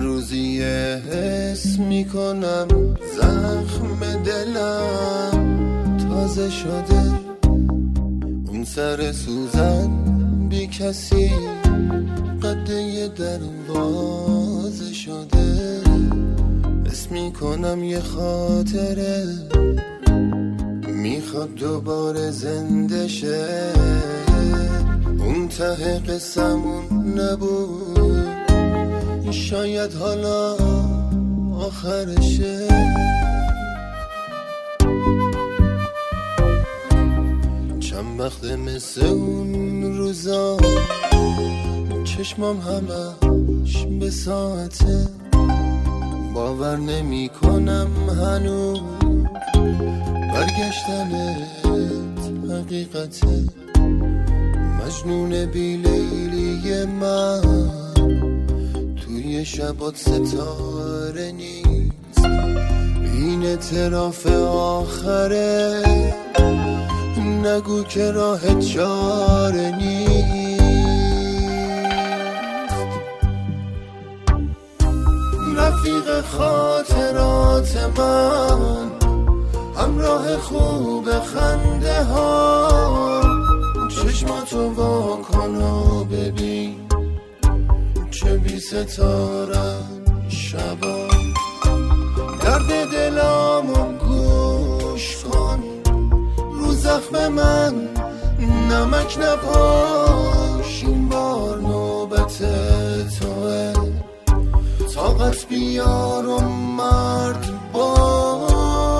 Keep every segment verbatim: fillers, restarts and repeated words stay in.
روزی حس میکنم زخم دلم تازه شده، اون سر سوزن بی کسی قده دروازه شده. حس میکنم یه خاطره میخواد دوباره زنده شه، اون ته قصمون نبود شاید حالا آخرشه. چند وقت مثل اون روزا چشمام همش به ساعته، باور نمی کنم هنوز برگشتنت حقیقته. مجنون بی لیلی من توی شبات ستاره نیست، این اعتراف آخره، نگو که راه چاره نیست. رفیق خاطرات من، همراه خوب خنده ها، چشماتو وا کن و ببین چه بی ستارن شبا. درد دلامو گوش کن، رو زخم من نمک نپاش، این بار نوبت توه، طاقت بیار و مرد باش.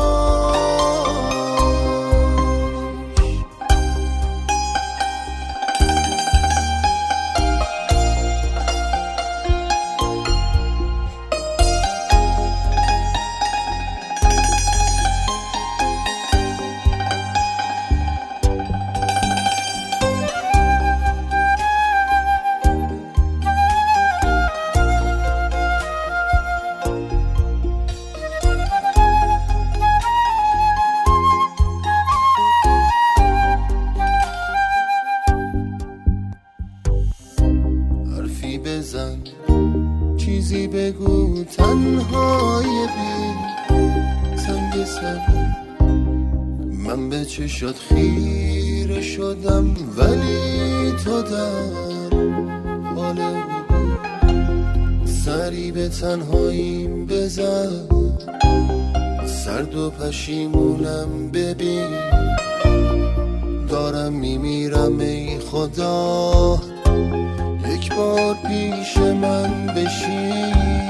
بزن چیزی بگو، تنهای بی سنگ سبو. من به چشات خیره شدم ولی تو در حال بود. سری به تنهاییم بزن، سرد و پشیمونم ببین، دارم میمیرم ای خدا، یک بار پیش من بشین.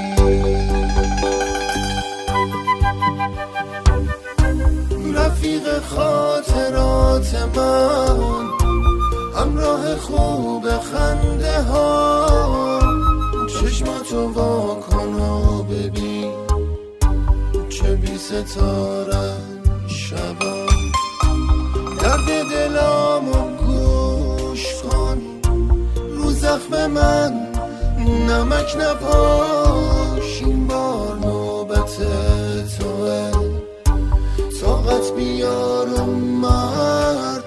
رفیق خاطرات من، همراه خوب خنده ها، چشماتو وا کن و ببین چه بی ستارن شبا. درد دلامو گوش کن، زخم من نمک نپاش، این بار نوبت توه، طاقت بیار و مرد